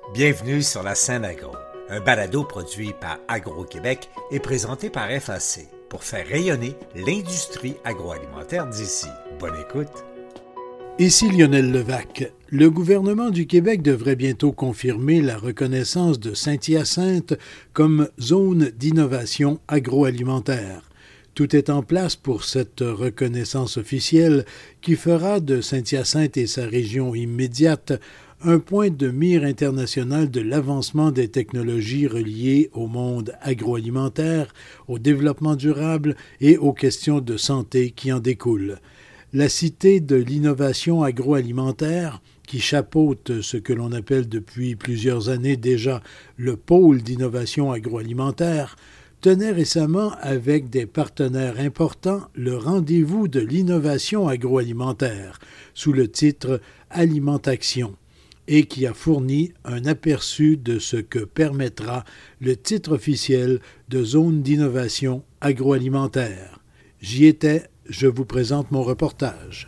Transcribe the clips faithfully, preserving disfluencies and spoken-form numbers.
Bienvenue sur la scène agro, un balado produit par Agro-Québec et présenté par F A C pour faire rayonner l'industrie agroalimentaire d'ici. Bonne écoute. Ici Lionel Levac. Le gouvernement du Québec devrait bientôt confirmer la reconnaissance de Saint-Hyacinthe comme zone d'innovation agroalimentaire. Tout est en place pour cette reconnaissance officielle qui fera de Saint-Hyacinthe et sa région immédiate un point de mire international de l'avancement des technologies reliées au monde agroalimentaire, au développement durable et aux questions de santé qui en découlent. La Cité de l'innovation agroalimentaire, qui chapeaute ce que l'on appelle depuis plusieurs années déjà le pôle d'innovation agroalimentaire, tenait récemment avec des partenaires importants le rendez-vous de l'innovation agroalimentaire sous le titre Alimentation, et qui a fourni un aperçu de ce que permettra le titre officiel de zone d'innovation agroalimentaire. J'y étais, je vous présente mon reportage.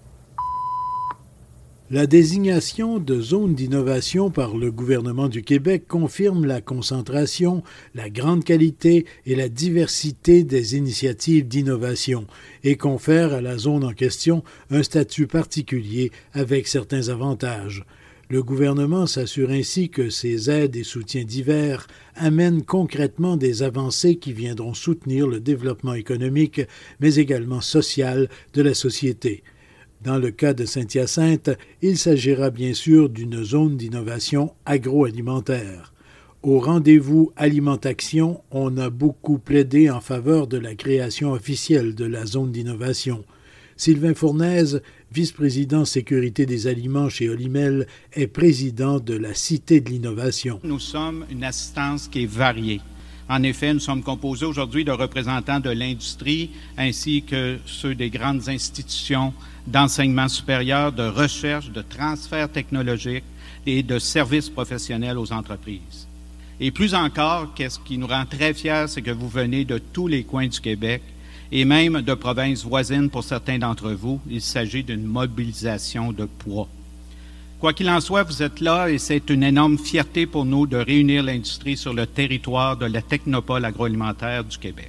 La désignation de zone d'innovation par le gouvernement du Québec confirme la concentration, la grande qualité et la diversité des initiatives d'innovation et confère à la zone en question un statut particulier avec certains avantages. Le gouvernement s'assure ainsi que ces aides et soutiens divers amènent concrètement des avancées qui viendront soutenir le développement économique, mais également social de la société. Dans le cas de Saint-Hyacinthe, il s'agira bien sûr d'une zone d'innovation agroalimentaire. Au rendez-vous Alimentation, on a beaucoup plaidé en faveur de la création officielle de la zone d'innovation. Sylvain Fournaise, vice-président sécurité des aliments chez Olimel, est président de la Cité de l'innovation. Nous sommes une assistance qui est variée. En effet, nous sommes composés aujourd'hui de représentants de l'industrie ainsi que ceux des grandes institutions d'enseignement supérieur, de recherche, de transfert technologique et de services professionnels aux entreprises. Et plus encore, qu'est-ce qui nous rend très fiers, c'est que vous venez de tous les coins du Québec et même de provinces voisines pour certains d'entre vous. Il s'agit d'une mobilisation de poids. Quoi qu'il en soit, vous êtes là et c'est une énorme fierté pour nous de réunir l'industrie sur le territoire de la technopole agroalimentaire du Québec.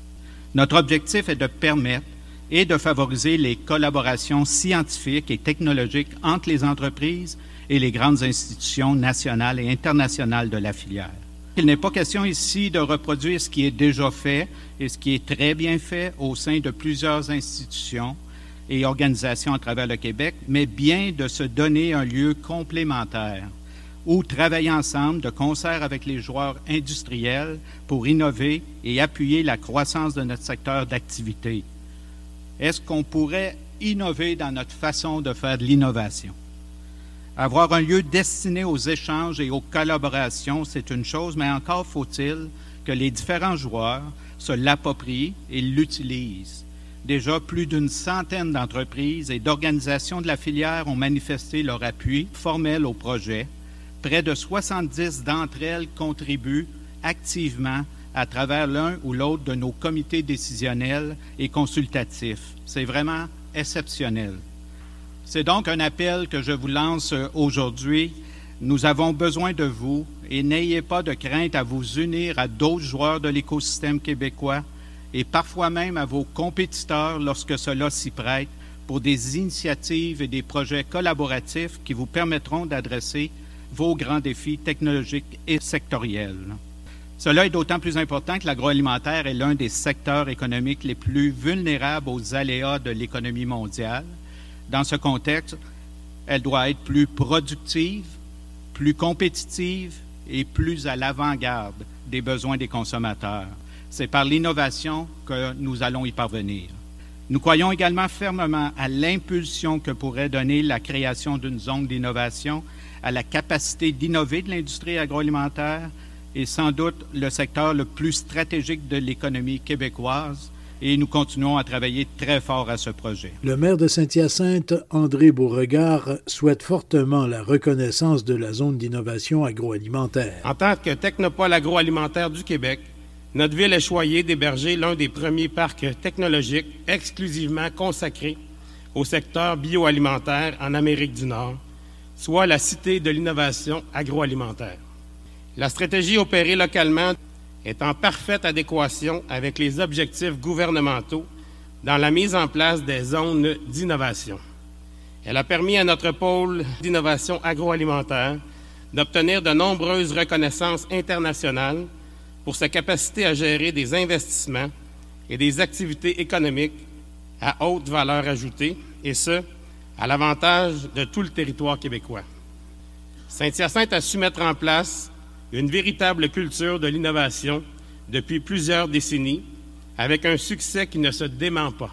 Notre objectif est de permettre et de favoriser les collaborations scientifiques et technologiques entre les entreprises et les grandes institutions nationales et internationales de la filière. Il n'est pas question ici de reproduire ce qui est déjà fait et ce qui est très bien fait au sein de plusieurs institutions et organisations à travers le Québec, mais bien de se donner un lieu complémentaire où travailler ensemble de concert avec les joueurs industriels pour innover et appuyer la croissance de notre secteur d'activité. Est-ce qu'on pourrait innover dans notre façon de faire de l'innovation? Avoir un lieu destiné aux échanges et aux collaborations, c'est une chose, mais encore faut-il que les différents joueurs se l'approprient et l'utilisent. Déjà, plus d'une centaine d'entreprises et d'organisations de la filière ont manifesté leur appui formel au projet. Près de soixante-dix d'entre elles contribuent activement à travers l'un ou l'autre de nos comités décisionnels et consultatifs. C'est vraiment exceptionnel. C'est donc un appel que je vous lance aujourd'hui. Nous avons besoin de vous et n'ayez pas de crainte à vous unir à d'autres joueurs de l'écosystème québécois et parfois même à vos compétiteurs lorsque cela s'y prête pour des initiatives et des projets collaboratifs qui vous permettront d'adresser vos grands défis technologiques et sectoriels. Cela est d'autant plus important que l'agroalimentaire est l'un des secteurs économiques les plus vulnérables aux aléas de l'économie mondiale. Dans ce contexte, elle doit être plus productive, plus compétitive et plus à l'avant-garde des besoins des consommateurs. C'est par l'innovation que nous allons y parvenir. Nous croyons également fermement à l'impulsion que pourrait donner la création d'une zone d'innovation à la capacité d'innover de l'industrie agroalimentaire et sans doute le secteur le plus stratégique de l'économie québécoise. Et nous continuons à travailler très fort à ce projet. Le maire de Saint-Hyacinthe, André Beauregard, souhaite fortement la reconnaissance de la zone d'innovation agroalimentaire. En tant que technopole agroalimentaire du Québec, notre ville est choyée d'héberger l'un des premiers parcs technologiques exclusivement consacrés au secteur bioalimentaire en Amérique du Nord, soit la Cité de l'innovation agroalimentaire. La stratégie opérée localement est en parfaite adéquation avec les objectifs gouvernementaux dans la mise en place des zones d'innovation. Elle a permis à notre pôle d'innovation agroalimentaire d'obtenir de nombreuses reconnaissances internationales pour sa capacité à gérer des investissements et des activités économiques à haute valeur ajoutée, et ce, à l'avantage de tout le territoire québécois. Saint-Hyacinthe a su mettre en place une véritable culture de l'innovation depuis plusieurs décennies, avec un succès qui ne se dément pas.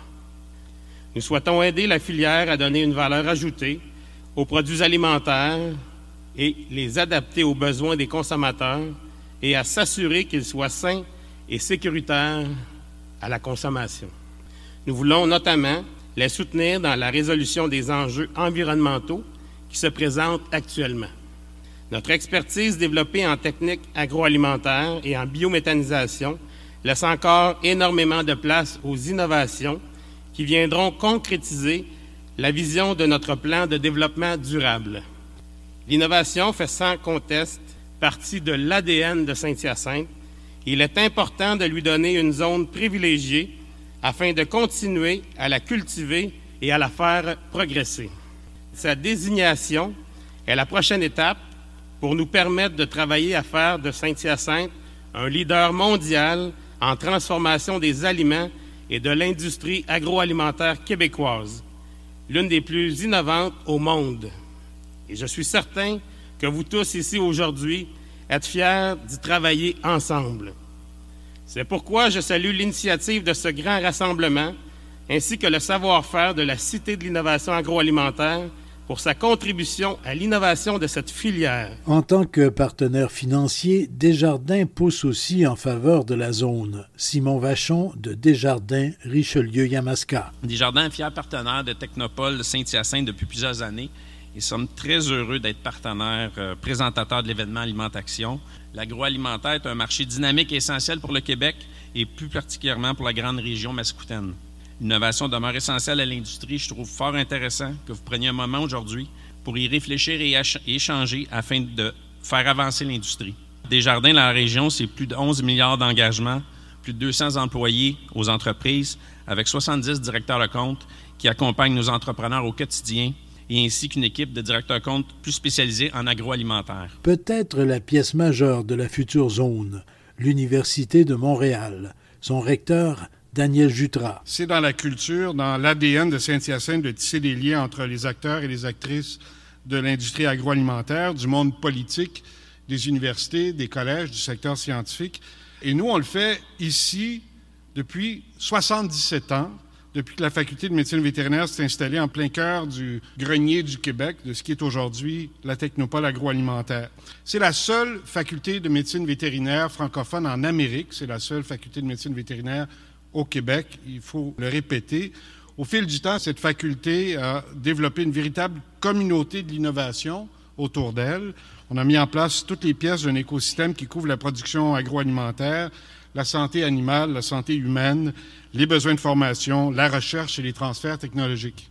Nous souhaitons aider la filière à donner une valeur ajoutée aux produits alimentaires et les adapter aux besoins des consommateurs et à s'assurer qu'ils soient sains et sécuritaires à la consommation. Nous voulons notamment les soutenir dans la résolution des enjeux environnementaux qui se présentent actuellement. Notre expertise développée en techniques agroalimentaires et en biométhanisation laisse encore énormément de place aux innovations qui viendront concrétiser la vision de notre plan de développement durable. L'innovation fait sans conteste partie de l'A D N de Saint-Hyacinthe. Il est important de lui donner une zone privilégiée afin de continuer à la cultiver et à la faire progresser. Sa désignation est la prochaine étape pour nous permettre de travailler à faire de Saint-Hyacinthe un leader mondial en transformation des aliments et de l'industrie agroalimentaire québécoise, l'une des plus innovantes au monde. Et je suis certain que vous tous ici aujourd'hui êtes fiers d'y travailler ensemble. C'est pourquoi je salue l'initiative de ce grand rassemblement ainsi que le savoir-faire de la Cité de l'innovation agroalimentaire pour sa contribution à l'innovation de cette filière. En tant que partenaire financier, Desjardins pousse aussi en faveur de la zone. Simon Vachon de Desjardins Richelieu-Yamaska. Desjardins est fier partenaire de Technopole Saint-Hyacinthe depuis plusieurs années et sommes très heureux d'être partenaire euh, présentateur de l'événement Alimentation. L'agroalimentaire est un marché dynamique et essentiel pour le Québec et plus particulièrement pour la grande région mascoutaine. L'innovation demeure essentielle à l'industrie. Je trouve fort intéressant que vous preniez un moment aujourd'hui pour y réfléchir et échanger afin de faire avancer l'industrie. Desjardins, dans la région, c'est plus de onze milliards d'engagements, plus de deux cents employés aux entreprises, avec soixante-dix directeurs de compte qui accompagnent nos entrepreneurs au quotidien et ainsi qu'une équipe de directeurs de compte plus spécialisés en agroalimentaire. Peut-être la pièce majeure de la future zone, l'Université de Montréal. Son recteur, Daniel Jutras. C'est dans la culture, dans l'A D N de Saint-Hyacinthe de tisser des liens entre les acteurs et les actrices de l'industrie agroalimentaire, du monde politique, des universités, des collèges, du secteur scientifique. Et nous, on le fait ici depuis soixante-dix-sept ans, depuis que la faculté de médecine vétérinaire s'est installée en plein cœur du grenier du Québec, de ce qui est aujourd'hui la Technopole agroalimentaire. C'est la seule faculté de médecine vétérinaire francophone en Amérique. C'est la seule faculté de médecine vétérinaire au Québec, il faut le répéter. Au fil du temps, cette faculté a développé une véritable communauté de l'innovation autour d'elle. On a mis en place toutes les pièces d'un écosystème qui couvre la production agroalimentaire, la santé animale, la santé humaine, les besoins de formation, la recherche et les transferts technologiques.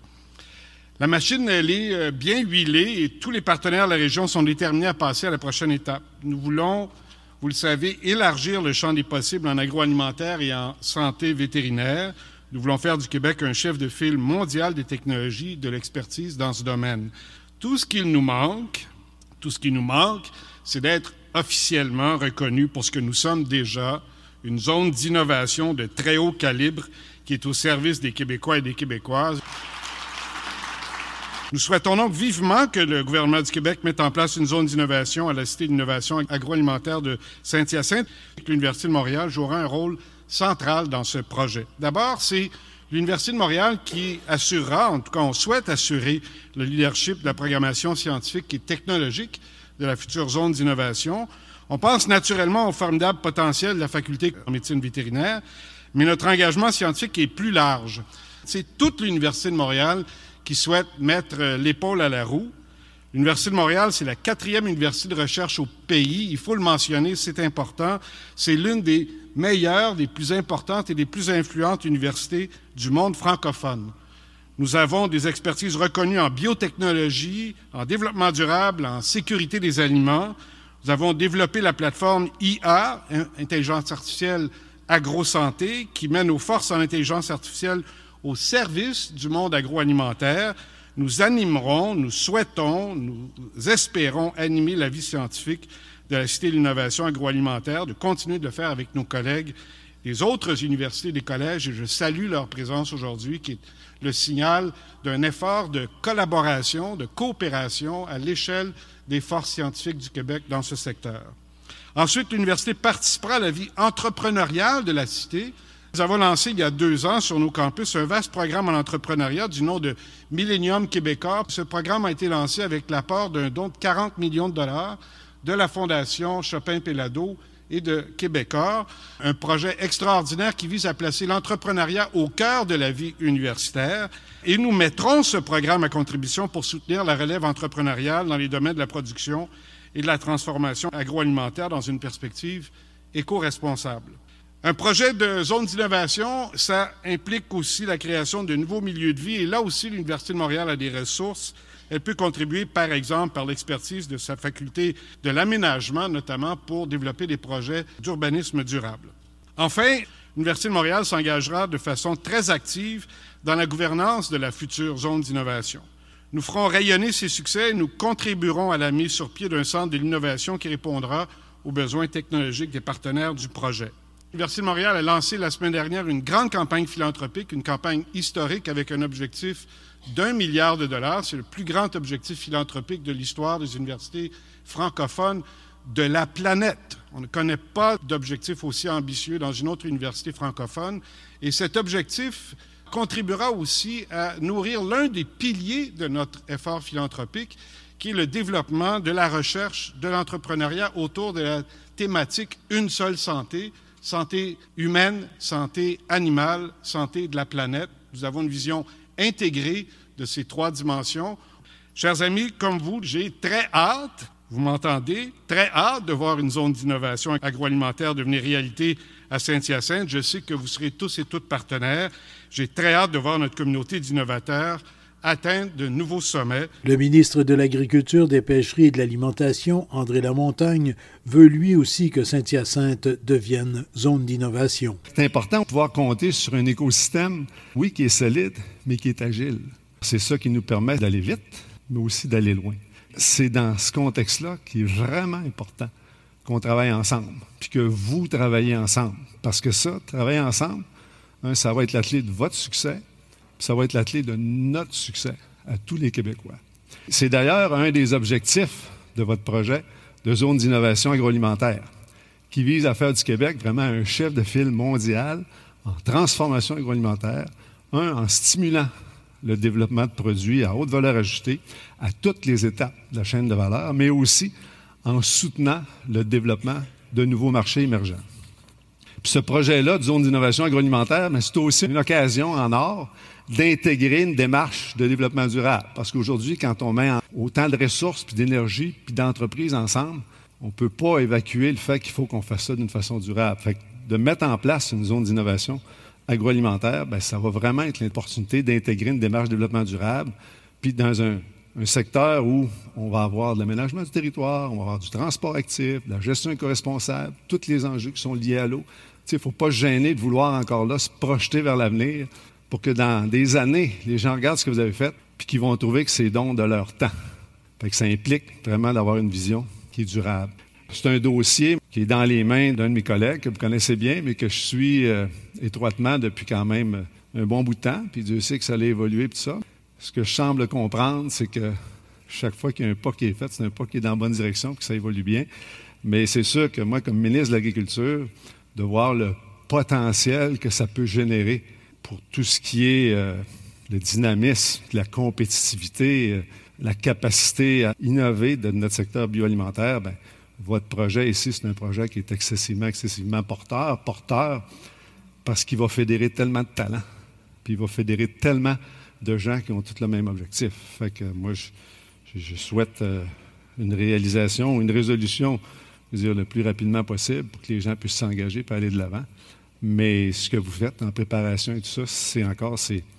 La machine, elle est bien huilée et tous les partenaires de la région sont déterminés à passer à la prochaine étape. Nous voulons, vous le savez, élargir le champ des possibles en agroalimentaire et en santé vétérinaire. Nous voulons faire du Québec un chef de file mondial des technologies, de l'expertise dans ce domaine. Tout ce qu'il nous manque, tout ce qui nous manque, c'est d'être officiellement reconnu pour ce que nous sommes déjà, une zone d'innovation de très haut calibre qui est au service des Québécois et des Québécoises. Nous souhaitons donc vivement que le gouvernement du Québec mette en place une zone d'innovation à la Cité d'innovation agroalimentaire de Saint-Hyacinthe. L'Université de Montréal jouera un rôle central dans ce projet. D'abord, c'est l'Université de Montréal qui assurera, en tout cas on souhaite assurer, le leadership de la programmation scientifique et technologique de la future zone d'innovation. On pense naturellement au formidable potentiel de la faculté en médecine vétérinaire, mais notre engagement scientifique est plus large. C'est toute l'Université de Montréal qui souhaite mettre l'épaule à la roue. L'Université de Montréal, c'est la quatrième université de recherche au pays. Il faut le mentionner, c'est important. C'est l'une des meilleures, des plus importantes et des plus influentes universités du monde francophone. Nous avons des expertises reconnues en biotechnologie, en développement durable, en sécurité des aliments. Nous avons développé la plateforme I A, Intelligence artificielle agrosanté, qui met nos forces en intelligence artificielle au service du monde agroalimentaire. Nous animerons, nous souhaitons, nous espérons animer la vie scientifique de la Cité de l'innovation agroalimentaire, de continuer de le faire avec nos collègues des autres universités, des collèges, et je salue leur présence aujourd'hui, qui est le signal d'un effort de collaboration, de coopération à l'échelle des forces scientifiques du Québec dans ce secteur. Ensuite, l'université participera à la vie entrepreneuriale de la Cité. Nous avons lancé il y a deux ans sur nos campus un vaste programme en entrepreneuriat du nom de Millennium Québécois. Ce programme a été lancé avec l'apport d'un don de quarante millions de dollars de la Fondation Chopin-Pellado et de Québécois, un projet extraordinaire qui vise à placer l'entrepreneuriat au cœur de la vie universitaire. Et nous mettrons ce programme à contribution pour soutenir la relève entrepreneuriale dans les domaines de la production et de la transformation agroalimentaire dans une perspective éco-responsable. Un projet de zone d'innovation, ça implique aussi la création de nouveaux milieux de vie. Et là aussi, l'Université de Montréal a des ressources. Elle peut contribuer, par exemple, par l'expertise de sa faculté de l'aménagement, notamment pour développer des projets d'urbanisme durable. Enfin, l'Université de Montréal s'engagera de façon très active dans la gouvernance de la future zone d'innovation. Nous ferons rayonner ces succès et nous contribuerons à la mise sur pied d'un centre de l'innovation qui répondra aux besoins technologiques des partenaires du projet. L'Université de Montréal a lancé la semaine dernière une grande campagne philanthropique, une campagne historique avec un objectif d'un milliard de dollars. C'est le plus grand objectif philanthropique de l'histoire des universités francophones de la planète. On ne connaît pas d'objectif aussi ambitieux dans une autre université francophone. Et cet objectif contribuera aussi à nourrir l'un des piliers de notre effort philanthropique, qui est le développement de la recherche, de l'entrepreneuriat autour de la thématique « Une seule santé », santé humaine, santé animale, santé de la planète. Nous avons une vision intégrée de ces trois dimensions. Chers amis, comme vous, j'ai très hâte, vous m'entendez, très hâte de voir une zone d'innovation agroalimentaire devenir réalité à Saint-Hyacinthe. Je sais que vous serez tous et toutes partenaires. J'ai très hâte de voir notre communauté d'innovateurs atteindre de nouveaux sommets. Le ministre de l'Agriculture, des Pêcheries et de l'Alimentation, André Lamontagne, veut lui aussi que Saint-Hyacinthe devienne zone d'innovation. C'est important de pouvoir compter sur un écosystème, oui, qui est solide, mais qui est agile. C'est ça qui nous permet d'aller vite, mais aussi d'aller loin. C'est dans ce contexte-là qu'il est vraiment important qu'on travaille ensemble, puis que vous travaillez ensemble. Parce que ça, travailler ensemble, hein, ça va être la clé de votre succès, puis ça va être la clé de notre succès à tous les Québécois. C'est d'ailleurs un des objectifs de votre projet de zone d'innovation agroalimentaire, qui vise à faire du Québec vraiment un chef de file mondial en transformation agroalimentaire, un, en stimulant le développement de produits à haute valeur ajoutée à toutes les étapes de la chaîne de valeur, mais aussi en soutenant le développement de nouveaux marchés émergents. Puis ce projet-là de zone d'innovation agroalimentaire, mais c'est aussi une occasion en or d'intégrer une démarche de développement durable. Parce qu'aujourd'hui, quand on met autant de ressources, puis d'énergie, puis d'entreprises ensemble, on ne peut pas évacuer le fait qu'il faut qu'on fasse ça d'une façon durable. Fait que de mettre en place une zone d'innovation agroalimentaire, bien, ça va vraiment être l'opportunité d'intégrer une démarche de développement durable, puis dans un, un secteur où on va avoir de l'aménagement du territoire, on va avoir du transport actif, de la gestion éco-responsable, tous les enjeux qui sont liés à l'eau. Il ne faut pas se gêner de vouloir encore là se projeter vers l'avenir pour que dans des années, les gens regardent ce que vous avez fait puis qu'ils vont trouver que c'est don de leur temps. Fait que ça implique vraiment d'avoir une vision qui est durable. C'est un dossier qui est dans les mains d'un de mes collègues que vous connaissez bien, mais que je suis euh, étroitement depuis quand même un bon bout de temps, puis Dieu sait que ça allait évoluer, puis tout ça. Ce que je semble comprendre, c'est que chaque fois qu'il y a un pas qui est fait, c'est un pas qui est dans la bonne direction, puis que ça évolue bien. Mais c'est sûr que moi, comme ministre de l'Agriculture, de voir le potentiel que ça peut générer pour tout ce qui est euh, le dynamisme, la compétitivité, euh, la capacité à innover de notre secteur bioalimentaire, bien, votre projet ici, c'est un projet qui est excessivement, excessivement porteur, porteur, parce qu'il va fédérer tellement de talents, puis il va fédérer tellement de gens qui ont tous le même objectif. Fait que moi, je, je souhaite euh, une réalisation, une résolution, je veux dire, le plus rapidement possible pour que les gens puissent s'engager et aller de l'avant. Mais ce que vous faites en préparation et tout ça, c'est encore, c'est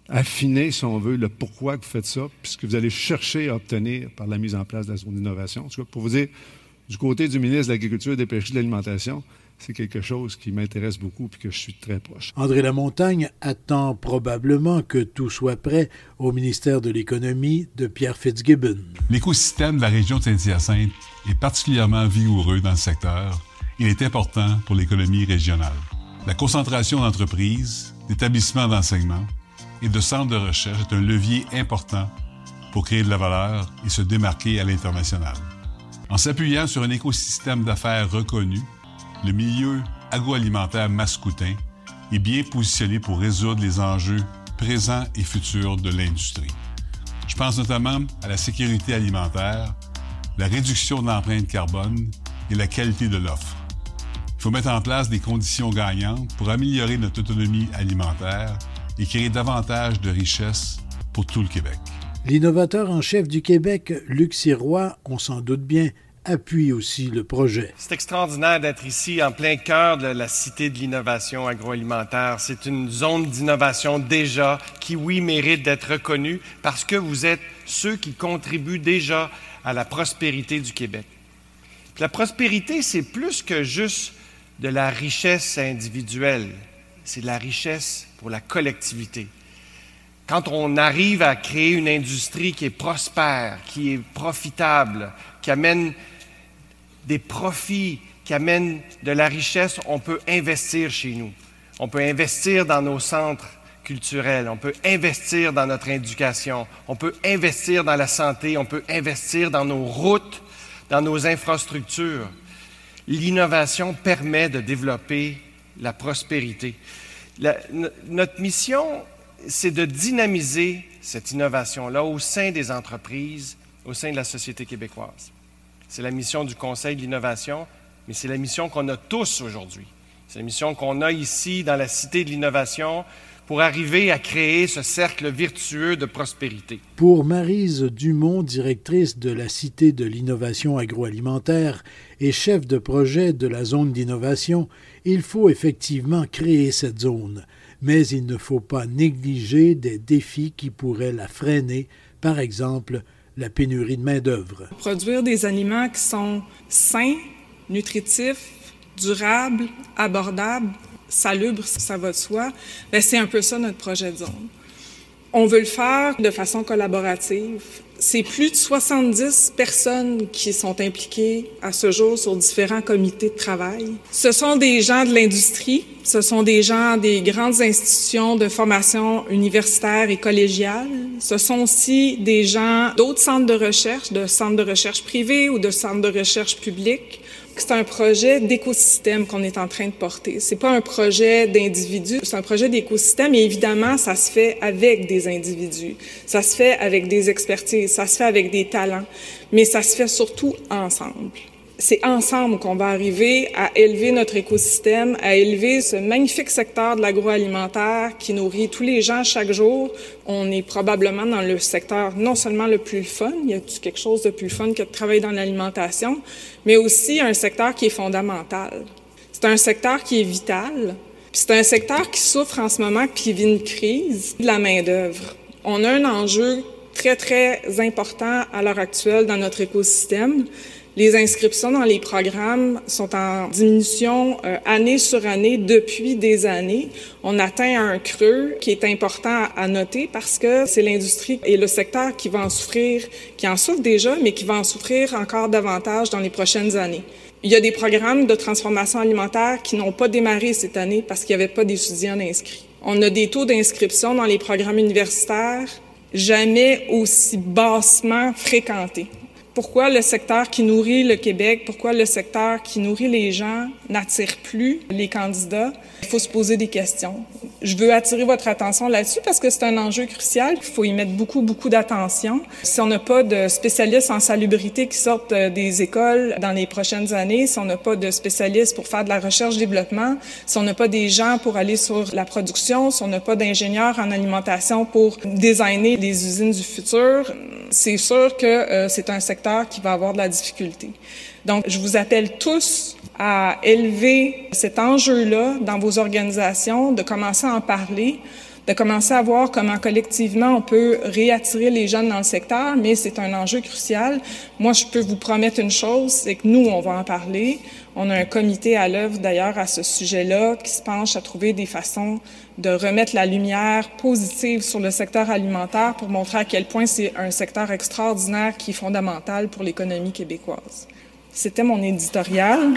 affiner, si on veut, le pourquoi vous faites ça, puis ce que vous allez chercher à obtenir par la mise en place de la zone d'innovation. En tout cas, pour vous dire, du côté du ministre de l'Agriculture, des Pêcheries et de l'Alimentation, c'est quelque chose qui m'intéresse beaucoup et que je suis très proche. André Lamontagne attend probablement que tout soit prêt au ministère de l'Économie de Pierre Fitzgibbon. L'écosystème de la région de Saint-Hyacinthe est particulièrement vigoureux dans le secteur. Il est important pour l'économie régionale. La concentration d'entreprises, d'établissements d'enseignement et de centres de recherche est un levier important pour créer de la valeur et se démarquer à l'international. En s'appuyant sur un écosystème d'affaires reconnu, le milieu agroalimentaire mascoutin est bien positionné pour résoudre les enjeux présents et futurs de l'industrie. Je pense notamment à la sécurité alimentaire, la réduction de l'empreinte carbone et la qualité de l'offre. Il faut mettre en place des conditions gagnantes pour améliorer notre autonomie alimentaire et créer davantage de richesses pour tout le Québec. L'innovateur en chef du Québec, Luc Sirois, on s'en doute bien, appuie aussi le projet. C'est extraordinaire d'être ici en plein cœur de la Cité de l'innovation agroalimentaire. C'est une zone d'innovation déjà qui, oui, mérite d'être reconnue parce que vous êtes ceux qui contribuent déjà à la prospérité du Québec. Puis la prospérité, c'est plus que juste de la richesse individuelle. C'est de la richesse pour la collectivité. Quand on arrive à créer une industrie qui est prospère, qui est profitable, qui amène des profits, qui amène de la richesse, on peut investir chez nous. On peut investir dans nos centres culturels, on peut investir dans notre éducation, on peut investir dans la santé, on peut investir dans nos routes, dans nos infrastructures. L'innovation permet de développer la prospérité. La, notre mission, c'est de dynamiser cette innovation-là au sein des entreprises, au sein de la société québécoise. C'est la mission du Conseil de l'innovation, mais c'est la mission qu'on a tous aujourd'hui. C'est la mission qu'on a ici dans la Cité de l'innovation pour arriver à créer ce cercle vertueux de prospérité. Pour Maryse Dumont, directrice de la Cité de l'innovation agroalimentaire et chef de projet de la zone d'innovation, il faut effectivement créer cette zone. Mais il ne faut pas négliger des défis qui pourraient la freiner, par exemple la pénurie de main-d'œuvre. Produire des aliments qui sont sains, nutritifs, durables, abordables, salubres, ça va de soi, bien, c'est un peu ça notre projet de zone. On veut le faire de façon collaborative. C'est plus de soixante-dix personnes qui sont impliquées à ce jour sur différents comités de travail. Ce sont des gens de l'industrie, ce sont des gens des grandes institutions de formation universitaire et collégiale. Ce sont aussi des gens d'autres centres de recherche, de centres de recherche privés ou de centres de recherche publics. C'est un projet d'écosystème qu'on est en train de porter. C'est pas un projet d'individu, c'est un projet d'écosystème et évidemment, ça se fait avec des individus. Ça se fait avec des expertises, ça se fait avec des talents, mais ça se fait surtout ensemble. C'est ensemble qu'on va arriver à élever notre écosystème, à élever ce magnifique secteur de l'agroalimentaire qui nourrit tous les gens chaque jour. On est probablement dans le secteur non seulement le plus fun, il y a quelque chose de plus fun que de travailler dans l'alimentation, mais aussi un secteur qui est fondamental. C'est un secteur qui est vital, puis c'est un secteur qui souffre en ce moment puis qui vit une crise de la main-d'œuvre. On a un enjeu très, très important à l'heure actuelle dans notre écosystème. Les inscriptions dans les programmes sont en diminution euh, année sur année depuis des années. On atteint un creux qui est important à noter parce que c'est l'industrie et le secteur qui va en souffrir, qui en souffre déjà, mais qui va en souffrir encore davantage dans les prochaines années. Il y a des programmes de transformation alimentaire qui n'ont pas démarré cette année parce qu'il n'y avait pas d'étudiants inscrits. On a des taux d'inscription dans les programmes universitaires jamais aussi bassement fréquentés. Pourquoi le secteur qui nourrit le Québec, pourquoi le secteur qui nourrit les gens n'attire plus les candidats? Il faut se poser des questions. Je veux attirer votre attention là-dessus parce que c'est un enjeu crucial. Il faut y mettre beaucoup, beaucoup d'attention. Si on n'a pas de spécialistes en salubrité qui sortent des écoles dans les prochaines années, si on n'a pas de spécialistes pour faire de la recherche-développement, si on n'a pas des gens pour aller sur la production, si on n'a pas d'ingénieurs en alimentation pour designer les usines du futur, c'est sûr que euh, c'est un secteur qui va avoir de la difficulté. Donc, je vous appelle tous à élever cet enjeu-là dans vos organisations, de commencer à en parler, de commencer à voir comment collectivement on peut réattirer les jeunes dans le secteur, mais c'est un enjeu crucial. Moi, je peux vous promettre une chose, c'est que nous, on va en parler. On a un comité à l'œuvre, d'ailleurs, à ce sujet-là, qui se penche à trouver des façons de remettre la lumière positive sur le secteur alimentaire pour montrer à quel point c'est un secteur extraordinaire qui est fondamental pour l'économie québécoise. C'était mon éditorial.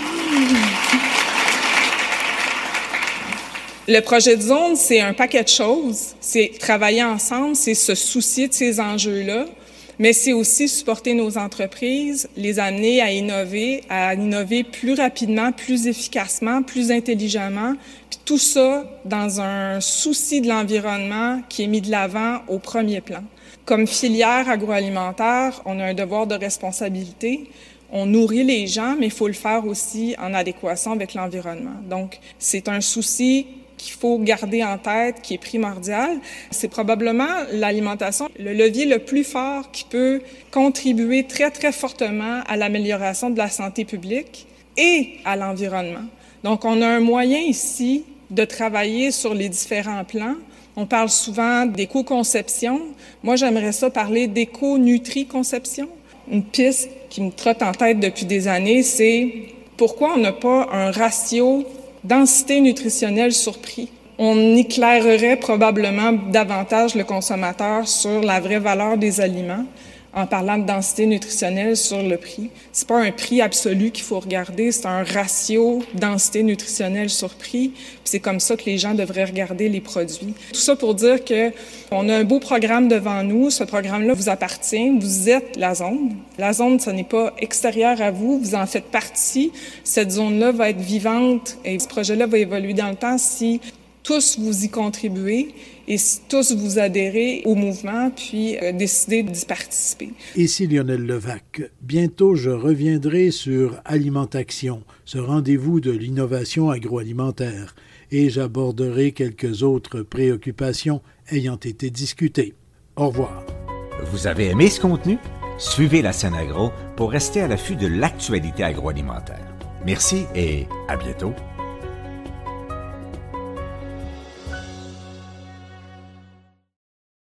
Le projet de zone, c'est un paquet de choses. C'est travailler ensemble, c'est se soucier de ces enjeux-là, mais c'est aussi supporter nos entreprises, les amener à innover, à innover plus rapidement, plus efficacement, plus intelligemment, puis tout ça dans un souci de l'environnement qui est mis de l'avant au premier plan. Comme filière agroalimentaire, on a un devoir de responsabilité. On nourrit les gens, mais il faut le faire aussi en adéquation avec l'environnement. Donc, c'est un souci qu'il faut garder en tête, qui est primordial. C'est probablement l'alimentation, le levier le plus fort qui peut contribuer très, très fortement à l'amélioration de la santé publique et à l'environnement. Donc, on a un moyen ici de travailler sur les différents plans. On parle souvent d'éco-conception. Moi, j'aimerais ça parler d'éco-nutri-conception. Une piste qui me trotte en tête depuis des années, c'est pourquoi on n'a pas un ratio densité nutritionnelle sur prix. On éclairerait probablement davantage le consommateur sur la vraie valeur des aliments en parlant de densité nutritionnelle sur le prix. C'est pas un prix absolu qu'il faut regarder, c'est un ratio densité nutritionnelle sur prix. Puis c'est comme ça que les gens devraient regarder les produits. Tout ça pour dire que on a un beau programme devant nous. Ce programme-là vous appartient. Vous êtes la zone. La zone, ce n'est pas extérieur à vous. Vous en faites partie. Cette zone-là va être vivante et ce projet-là va évoluer dans le temps si tous vous y contribuez et si tous vous adhérez au mouvement puis euh, décidez d'y participer. Ici Lionel Levac. Bientôt, je reviendrai sur Alimentation, ce rendez-vous de l'innovation agroalimentaire, et j'aborderai quelques autres préoccupations ayant été discutées. Au revoir. Vous avez aimé ce contenu? Suivez la Scène Agro pour rester à l'affût de l'actualité agroalimentaire. Merci et à bientôt.